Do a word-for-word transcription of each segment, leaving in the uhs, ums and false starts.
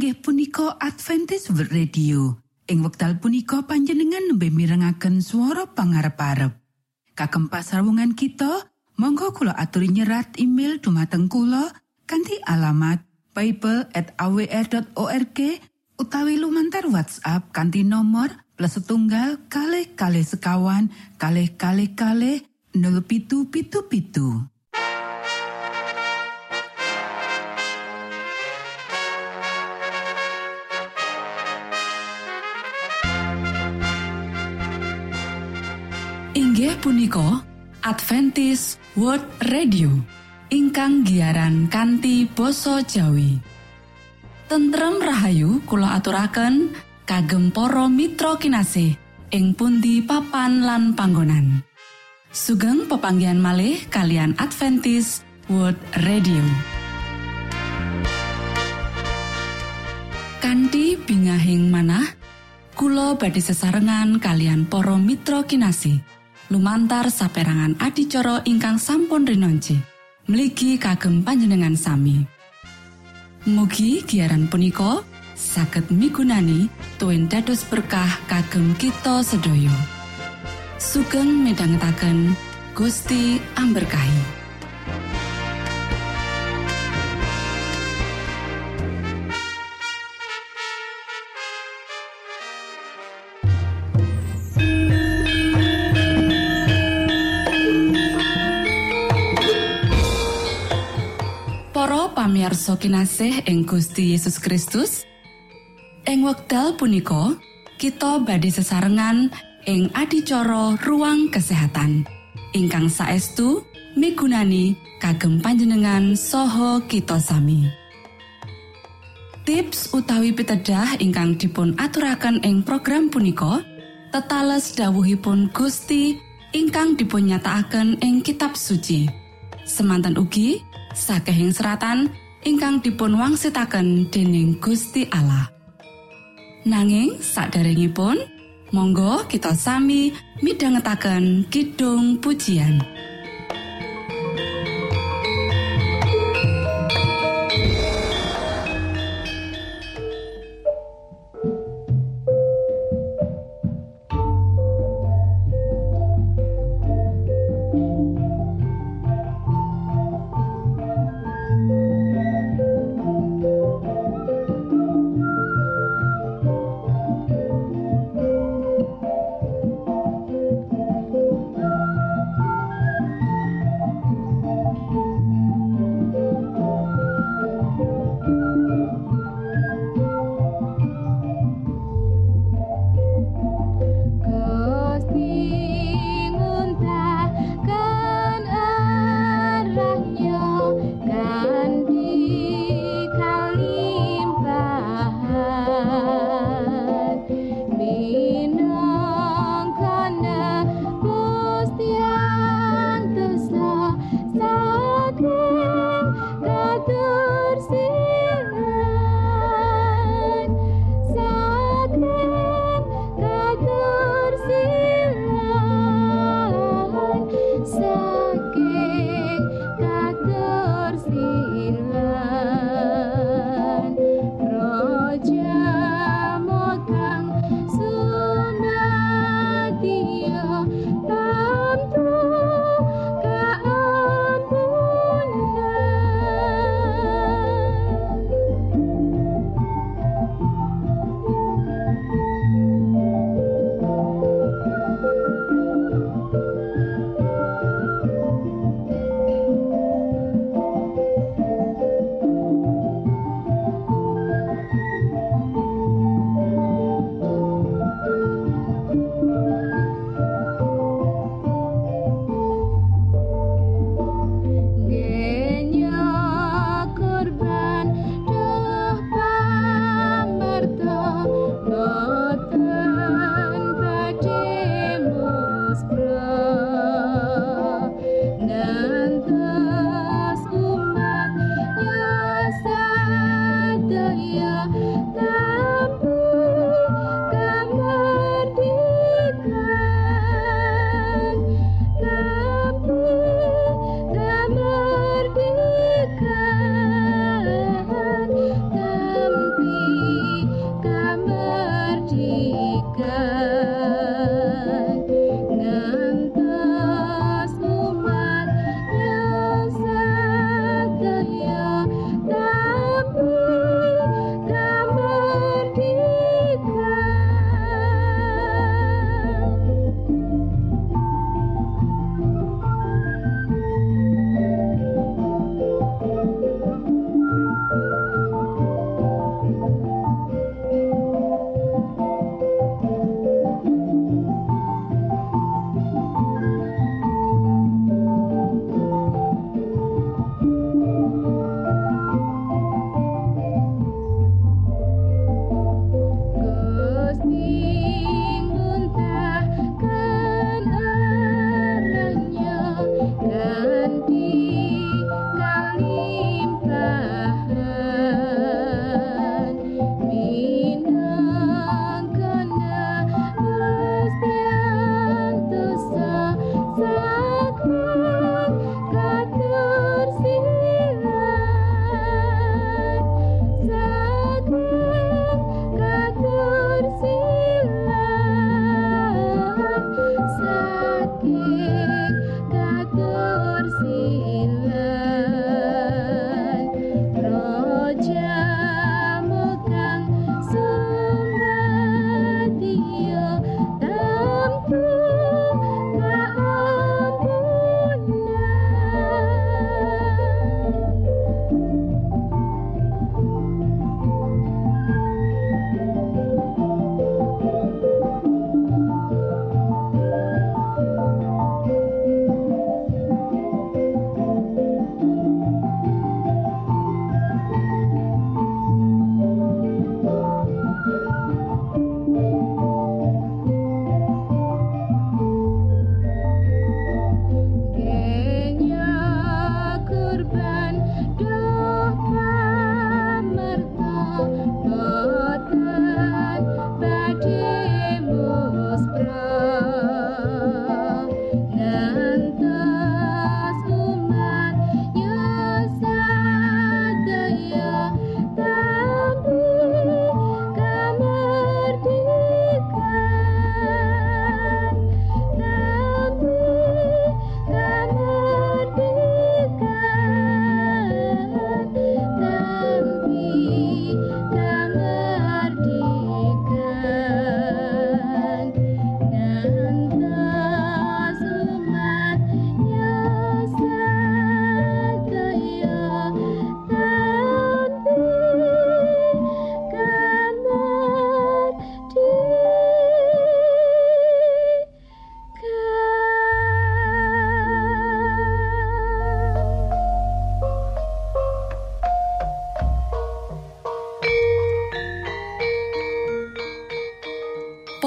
inggih punika Adventist World Radio. Ing wekdal punika panjenengan nembe mirengaken swara pangarep-arep. Kagem pasarwungan kita, monggo kula aturi nyerat email dumateng kula kanthi alamat bible at a w r dot org utawi lumantar WhatsApp kanthi nomor plus setunggal kalih kalih sekawan kalih kalih kalih nol pitu pitu pitu. Inggih punika Adventist World Radio ingkang giaran kanthi basa Jawi. Tentrem rahayu kula aturaken kagem para mitra kinasih ing pundi papan lan panggonan. Sugeng pepanggihan malih kalian Adventist World Radio. Kanthi bingahing manah kula badhe sesarengan kalian para mitra kinasih lumantar saperangan adicara ingkang sampun rinonci mligi kagem panjenengan sami. Mugi giaran punika saged migunani tuwin dados berkah kagem kita sedaya. Sugeng midhangetaken Gusti amberkahi. Pamirsa kinasih ing Gusti Yesus Kristus, ing wekdal punika kita badhe sesarengan ing adicara ruang kesehatan ingkang saestu migunani kagem panjenengan saha kita sami. Tips utawi pitedah ingkang dipun aturaken ing program punika tetales dawuhipun Gusti ingkang dipun nyatakaken ing kitab suci. Semanten ugi sakehing seratan ingkang dipun wangsitaken dening Gusti Allah. Nanging saderengipun, monggo kita sami midhangetaken kidung pujian.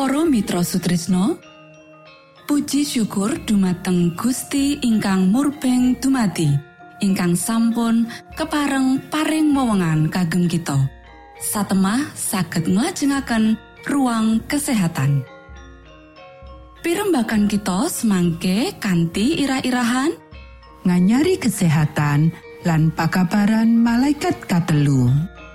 Para mitra sutrisno, puji syukur dumateng Gusti ingkang murbeng dumati, ingkang sampun kepareng paring wewengan kagem kita. Satemah saged nglajengaken ruang kesehatan. Pirembagan kita semangke kanthi irah-irahan nganyari kesehatan lan pakabaran malaikat katelu.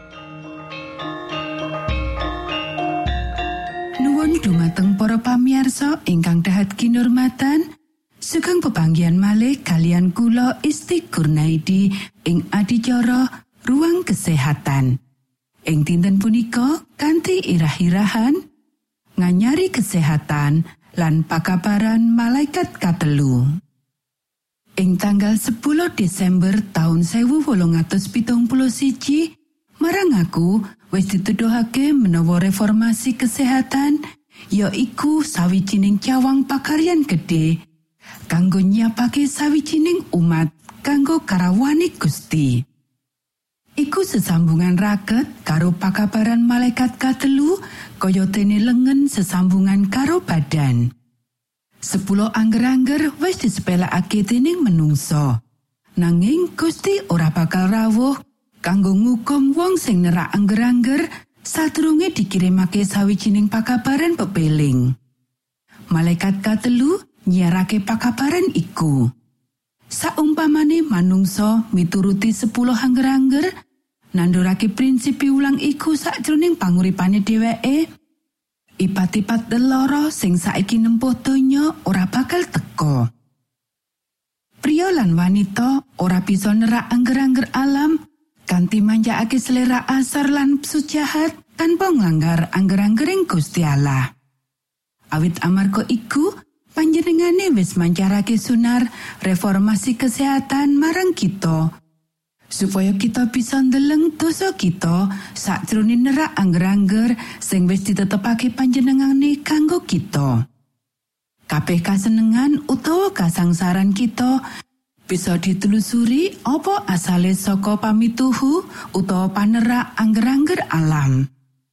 Nuwun dumateng para pamirsa ingkang dahat kinurmatan, sugeng pepanggihan malih kalian kula Isti Kurnaidi ing adicara ruang kesehatan. Ing dinten punika kanthi irah-irahan nganyari kesehatan lan pakabaran malaikat katelu. Ing tanggal sepuluh Desember taun sewu wolung atus pitung puluh siji, marang aku wis dituduhake menawa reformasi kesehatan ya iku sawijining cawang pakaryan gedhe kanggo nyiapake sawijining umat kanggo karawani Gusti. Iku sesambungan raket karo pakabaran malaikat katelu kaya dene lengen sesambungan karo badan. Sepuluh angger-angger wis disepelekake dening menungso. Nanging Gusti ora bakal rawuh kanggo ngukum wong sing nerak angger-angger sadurunge dikirimake sawijining pakabaran pepeling. Malaikat katelu nyiarake pakabaran iku. Saumpamane manungsa mituruti sepuluh angger-angger, nandurake prinsip piulang iku sakjroning panguripane dheweke, ipat-ipat leloro sing saiki nempuh donya ora bakal teka. Pria lan wanita ora bisa nerak angger-angger alam kanthi manjakake selera asar lan nafsu jahat tanpa nglanggar angger-anggering Gusti Allah. Awit amarga iku, panjenengane wis mancarake sunar reformasi kesehatan marang kita, supaya kita bisa ndeleng dosa kita sakjroning nerak angger-angger sing wis ditetepake panjenengane kanggo kita. Kabeh kasenengan utawa kasangsaran kita bisa ditelusuri apa asale saka pamituhu utawa panerak angger-angger alam.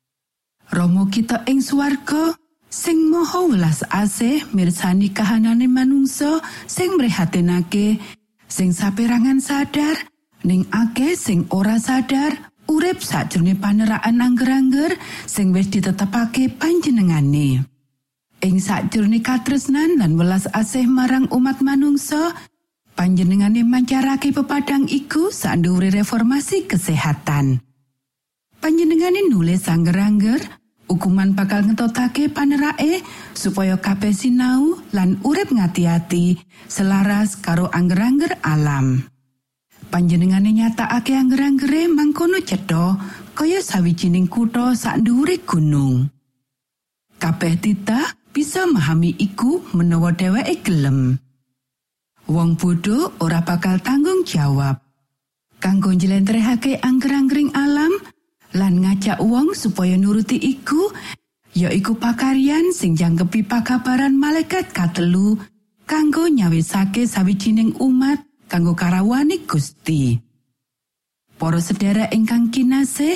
Rama kita ing swarga sing maha welas asih mirsani kahanane manungsa sing mrihatinake, sing saperangan sadar ning akeh sing ora sadar urip sakjroning panerakan angger-angger sing wis ditetepake panjenengane. Ing sakjroning katresnan lan welas asih marang umat manungsa, panjenengane mancarake pepadang iku sandhuwure reformasi kesehatan. Panjenengane nulis angger-angger, hukuman bakal ngetotake panerake supaya kabeh sinau lan urip ngati-ati selaras karo angger-angger alam. Panjenengane nyatakake angger-anggere mangkono cetha kaya sawijining kutha sak dhuwure gunung. Kabeh titah bisa memahami iku menawa dheweke gelem. Wong bodho ora bakal tanggung jawab kanggo njlentrehake angger-anggering alam lan ngajak wong supaya nuruti iku, yaiku pakaryan sing jangkepi pakabaran malaikat katelu kanggo nyawisake sawijining umat kanggo karawani Gusti. Para sedherek ingkang kinasih,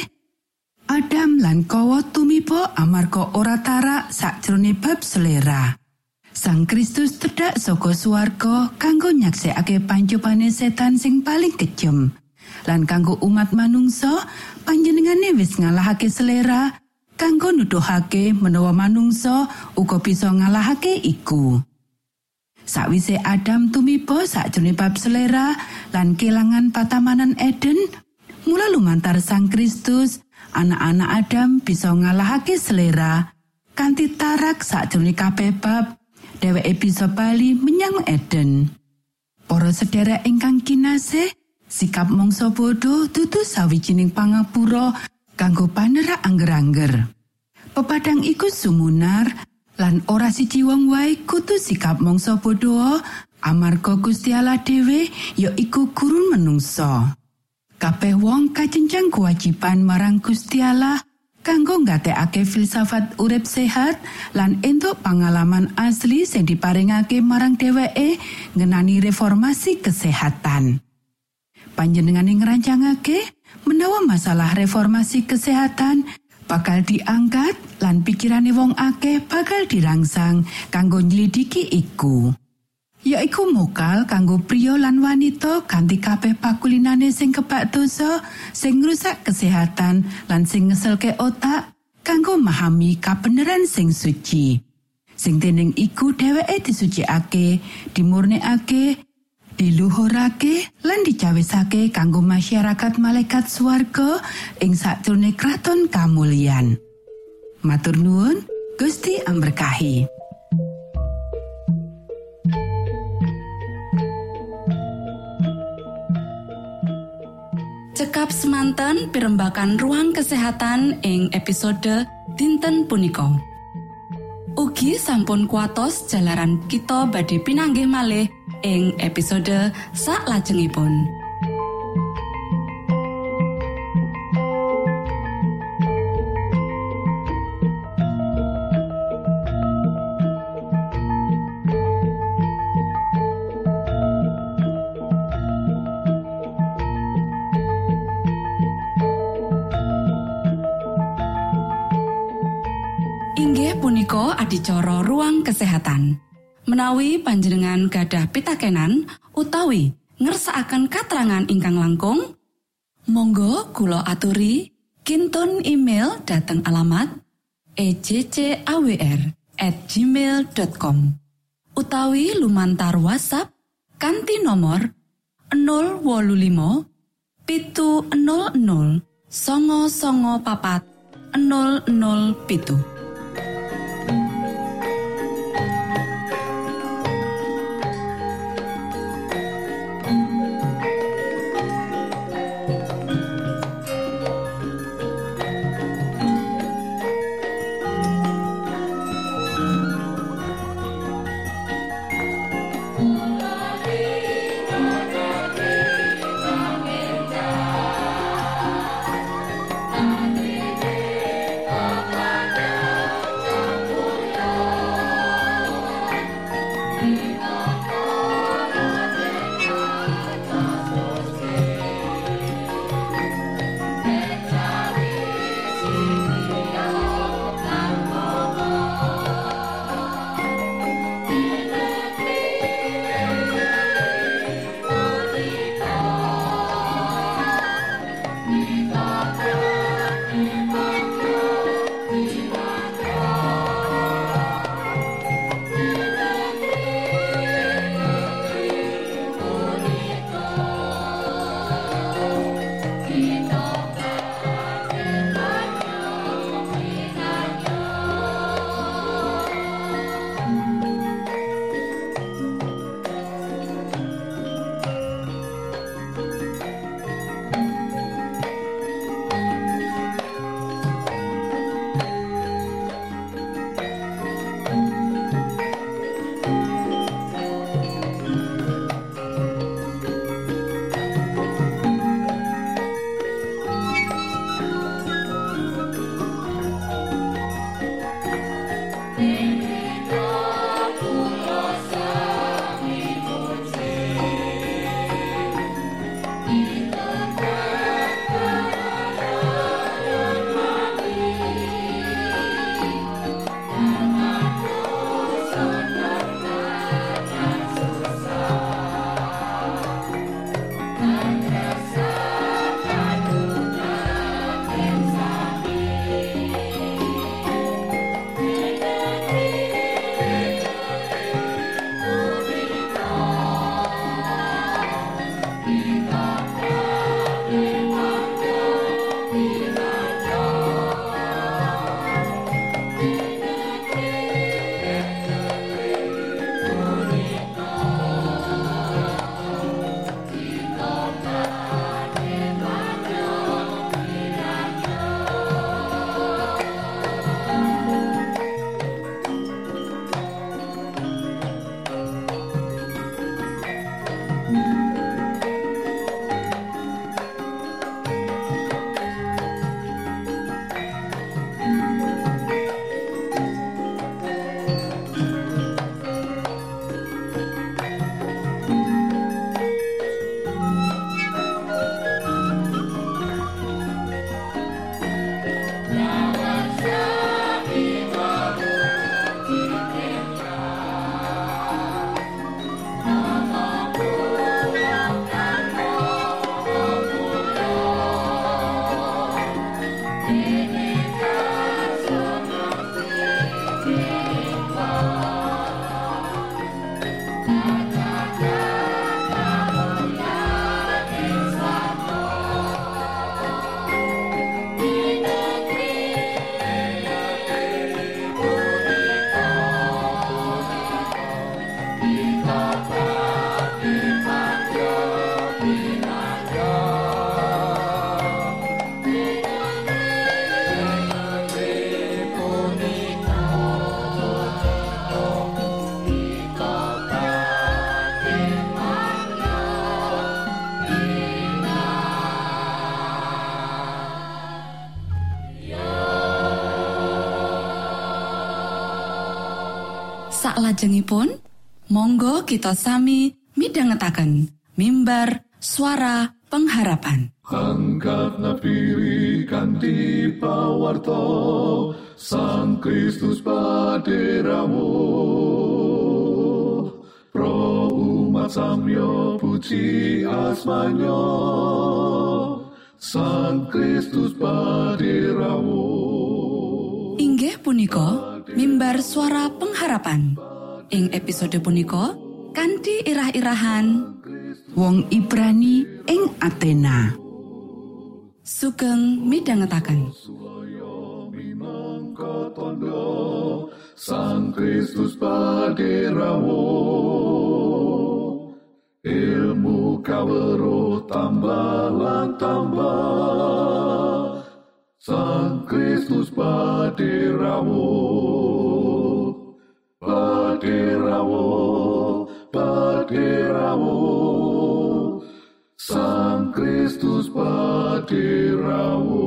Adam lan Kawa tumiba amarga ora tarak sakjroning bab selera. Sang Kristus tedhak saka swarga kanggo nyaksekake pancobane setan sing paling kejem. Lan kanggo umat manungsa, panjenengane wis ngalahake selera kanggo nuduhake menawa manungsa uga bisa ngalahake iku. Sakwise Adam tumiba sakjroning bab selera lan kelangan patamanan Eden, mula lumantar Sang Kristus, anak-anak Adam bisa ngalahake selera kanthi tarak sakjroning kabeh bab dheweke bisa bali menyang Eden. Para sedherek ingkang kinasih, sikap mangsa bodho dudu sawijining pangapura kanggo panerak angger-angger. Pepadang iku sumunar lan ora siji wong wae kudu sikap mangsa bodho amarga Gusti Allah dhewe ya iku guru manungsa. Kabeh wong kacencang kewajiban marang Gusti Allah kanggo nggatekake filsafat urip sehat lan entuk pengalaman asli sing diparingake marang dheweke ngenani reformasi kesehatan. Panjenengane ngrancangake menawa masalah reformasi kesehatan bakal diangkat lan pikirane wong akeh bakal dirangsang kanggo nyelidiki iku. Yaiku mokal kanggo priya lan wanita kanthi kabeh pakulinane sing kebak dosa, sing ngrusak kesehatan lan sing ngeselke otak kanggo memahami kabeneran sing suci. Sing dening iku dheweke disucikake, dimurnekake, diluhurake lan dicawisake kanggo masyarakat malaikat swarga ing sakjroning kraton kamulyan. Matur nuwun, Gusti amberkahi. Cekap semanten pimbakan ruang kesehatan ing episode dinten punika. Ugi sampun kuatos jalaran kita badhe pinanggih malih ing episode saklajengipun. Inggih punika adicara ruang kesehatan. Menawi panjenengan gadah pitakenan utawi ngersakaken katrangan ingkang langkung, monggo kula aturi kinton email dhateng alamat e j c a w r at gmail dot com utawi lumantar WhatsApp kanthi nomor nol wolu limo pitu nol nol songo songo papat nol nol pitu. Amen. Saklajengipun, monggo kita sami midhangetaken mimbar suara pengharapan. Angkat nafiri kanthi pawarto Sang Kristus paderamu. Pro umat samyo puji asmanyo Sang Kristus paderamu. Inggih punika mimbar suara pengharapan. Ing episode punika kanthi irah-irahan Wong Ibrani ing Athena. Sugeng midhangetaken. Sang Kristus paderamu. Ilmu kawruh tambah lan tambah. Sang Kristus paderamu. Paderamu, paderamu. Sang Kristus paderamu.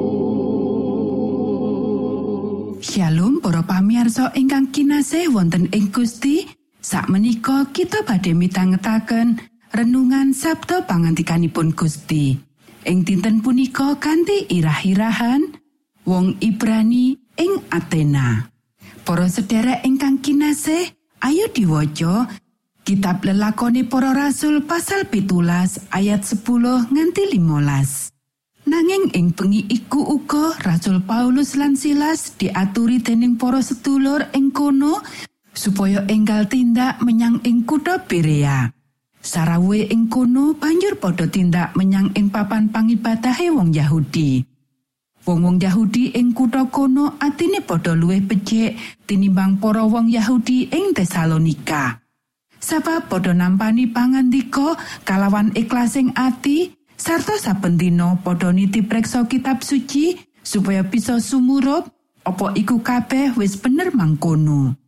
Shalom para pamirsa ingkang kinasih wonten ing Gusti. Sakmenika kita badhe mitangetaken renungan sabda pangandikanipun Gusti. Ing dinten punika kanthi irah-irahan Wong Ibrani ing Athena. Para sedherek ingkang kinasih, ayo diwaca Kitab Lelakone Para Rasul pasal pitulas ayat sepuluh nganti limolas. Nanging ing bengi iku uga Rasul Paulus lan Silas diaturi dening para sedulur ing kono supaya enggal tindak menyang ing kutha Berea. Sarawuhe ing kono banjur padha tindak menyang ing papan pangibadahe wong Yahudi. Wong-wong Yahudi ing kutha kono atine padha luwih becik tinimbang para wong Yahudi ing Tesalonika. Sabab padha nampani pangandika kalawan iklasing ati sarta saben dina padha niti preksa kitab suci supaya bisa sumurup apa iku kabeh wis bener mangkono.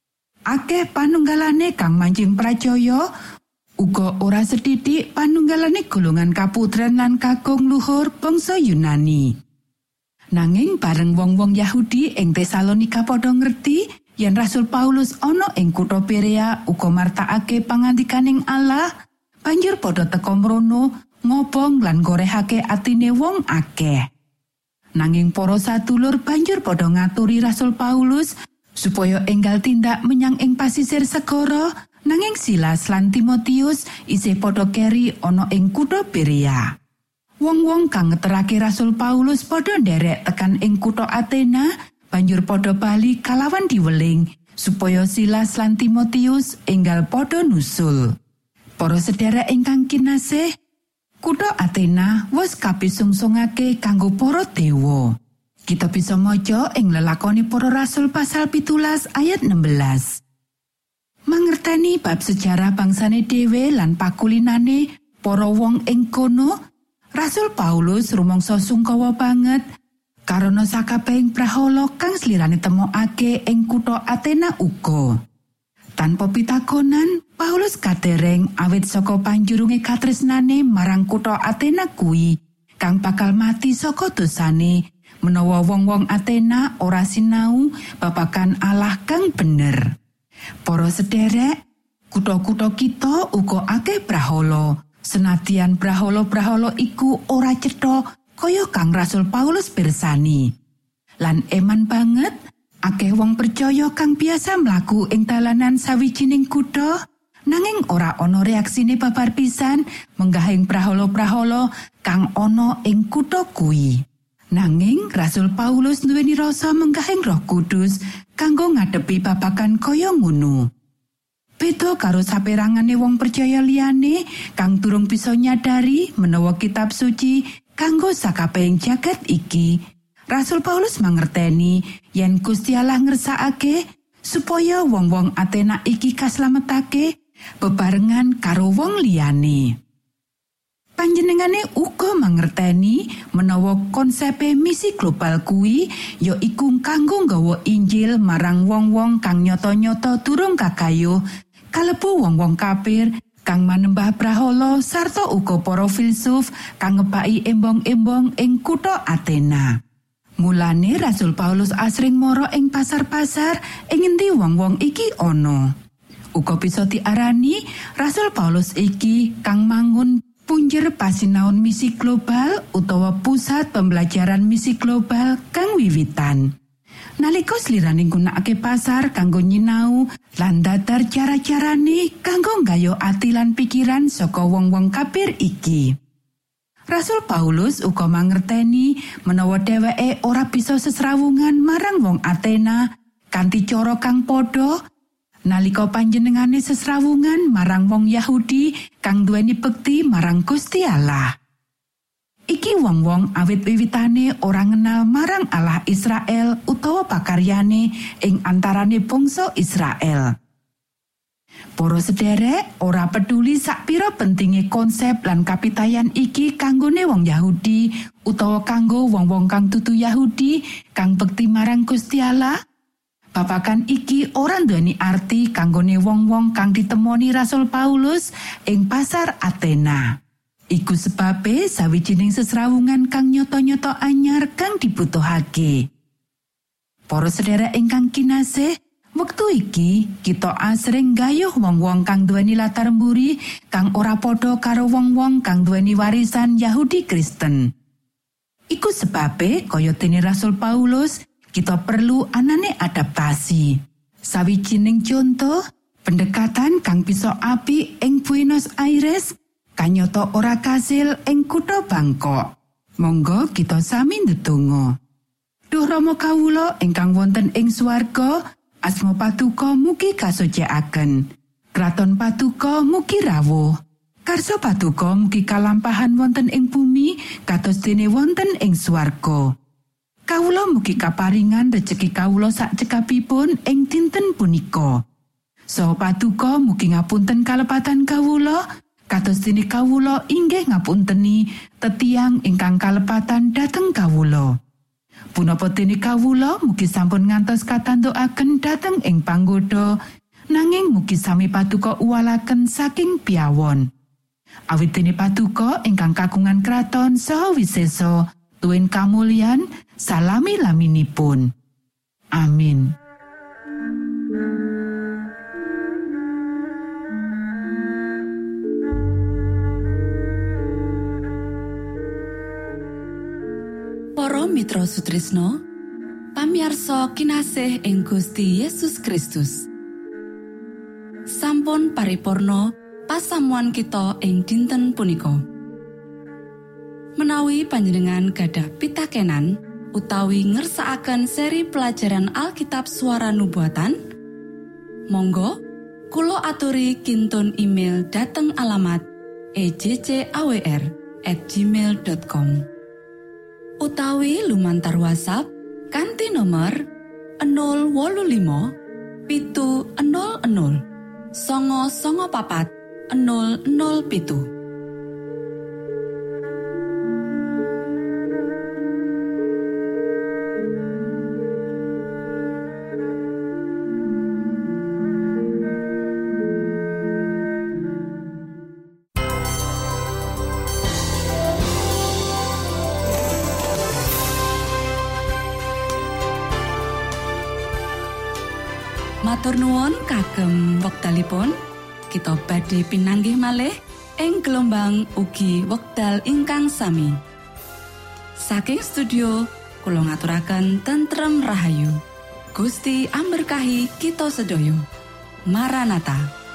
Akeh panunggalane kang mancing pracaya, uga ora sethithik panunggalane golongan kaputren lan kakung luhur bangsa Yunani. Nanging bareng wong-wong Yahudi ing Tesalonika padha ngerti yen Rasul Paulus ana ing kutha Berea uga martakake pangandikaning Allah, banjur padha teka mrono ngobong lan gorehake atine wong akeh. Nanging para sadulur banjur padha ngaturi Rasul Paulus supaya enggal tindak menyang ing pasisir segara, nanging Silas lan Timotius isih padha keri ana ing kutha Berea. Wong-wong kang ngeterake Rasul Paulus padha nderek tekan ing kutha Athena, banjur padha bali kalawan diweling supaya Silas lan Timotius enggal padha nusul. Para sedherek ingkang kinasih, kutha Athena wis kapisungsungake kanggo para dewa. Kita bisa maca ing Lelakone Para Rasul pasal pitulas ayat enam belas. Mangerteni bab sejarah bangsane dhewe lan pakulinane para wong ing kono, Rasul Paulus rumangsa sungkawa banget karana sakabehing prahala kang slirane temokake ing kutha Athena uga. Tanpa pitakonan, Paulus kadereng awit saka panjurunge katresnane marang kutha Athena kuwi kang bakal mati saka dosane menawa wong-wong Athena ora sinau babagan Allah kang bener. Para sederek, kutha-kutha kita uga akeh prahala. Senadyan brahala-brahala iku ora cetha kaya kang Rasul Paulus pirsani. Lan eman banget akeh wong percaya kang biasa mlaku ing dalanan sawijining kutha nanging ora ana reaksine babar pisan menggahing brahala-brahala kang ana ing kutha kuwi. Nanging Rasul Paulus nduweni rasa menggahing Roh Kudus kanggo ngadepi babagan kaya ngono. Beda karo saperangane wong percaya liyane kang durung bisa nyadari menawa kitab suci kanggo sakabehing jagat iki. Rasul Paulus mangerteni yen Gusti Allah ngersakake supaya wong-wong Athena iki kaslametake bebarengan karo wong liyane. Panjenengane uga mangerteni menawa konsepe misi global kuwi ya iku kanggo nggawa Injil marang wong-wong kang nyata-nyata durung kakayuh, kalebu wong-wong kafir kang manembah brahala sarta uga para filsuf kang ngebaki embong-embong ing kutha Athena. Mulane Rasul Paulus asring mara ing pasar-pasar ing endi wong-wong iki ana. Uga bisa diarani Rasul Paulus iki kang mangun punjer pasinaon misi global utawa pusat pembelajaran misi global kang wiwitan. Nalika sliraning gunakake pasar kanggo nyinau lan datar cara-carane kanggo nggayo ati lan pikiran saka wong-wong kafir iki. Rasul Paulus uga mangerteni menawa dheweke ora bisa sesrawungan marang wong Athena kanthi cara kang padha nalika panjenengane sesrawungan marang wong Yahudi kang duweni bekti marang Gusti Allah. Iki wong-wong awit wiwitane ora ngenal marang Allah Israel utawa pakaryane ing antarane bangsa Israel. Para sederek ora peduli sakpira pentinge konsep lan kapitayan iki kanggone wong Yahudi utawa kanggo wong-wong kang dudu Yahudi kang bekti marang Gusti Allah. Babagan iki ora nduweni arti kanggone wong-wong kang ditemoni Rasul Paulus ing pasar Athena. Iku sebabe sawijining sesrawungan kang nyoto-nyoto anyar kang dibutuhake. Para sedherek ingkang kinasih, wektu iki kita asring gayuh wong-wong kang duweni latar mburi kang ora padha karo wong-wong kang duweni warisan Yahudi Kristen. Iku sebabe kaya dene Rasul Paulus kita perlu anane adaptasi. Sawijining contoh, pendekatan kang bisa apik ing Buenos Aires kanyata ora kasil ing kutha Bangkok. Monggo kita sami ndedonga. Duh Rama kawula ingkang wonten ing swarga, asma Patuko mugi kasucikaken. Kraton Patuko mugi rawuh. Karsa Patuko mugi kalampahan wonten ing bumi kados dene wonten ing swarga. Kawula mugi kaparingan rejeki kawula sak cekapipun ing dinten punika. Saha Patuko mugi ngapunten kalepatan kawula kados dene kawula inggih ngapunteni tetiang ingkang kalepatan dhateng kawula. Punapa dene kawula mugi sampun ngantos katantukaken dhateng ing panggoda nanging mugi sami Patuko uwalaken saking piyawon. Awit dene Patuko ingkang kagungan kraton saha wisesa tuwin kamulyan salami-laminipun. Amin. Para mitra Sutrisno, pamiarsa kinasih ing Gusti Yesus Kristus. Sampun paripurna pasamuan kita ing dinten punika. Menawi panjenengan gadah pitakenan utawi ngersakaken seri pelajaran Alkitab Suara Nubuatan, monggo kula aturi kintun email dhateng alamat e j c a w r at gmail dot com utawi lumantar WhatsApp kanthi nomor nol wolu limo pitu nol nol songo songo papat nol nol pitu. Matur nuwun kagem wektalipun kita badhe pinanggih malih ing gelombang ugi wekdal ingkang sami. Saking studio kula ngaturaken tentrem rahayu. Gusti amberkahi kita sedaya. Maranatha.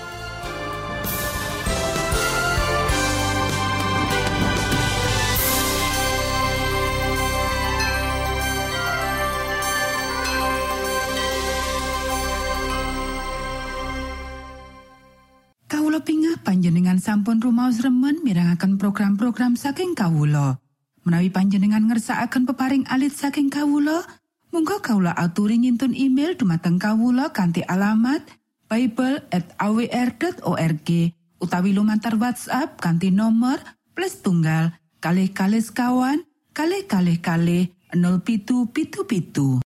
Panjenengan sampun rumaos remen mirengaken program-program saking kawula. Menawi panjenengan ngersakaken peparing alit saking kawula, monggo kawula aturi ngintun email dumateng kawula kanthi alamat bible at a w r dot org utawi lumantar WhatsApp kanthi nomor plus tunggal kalih kalih sekawan kalih kalih kalih nol pitu pitu pitu.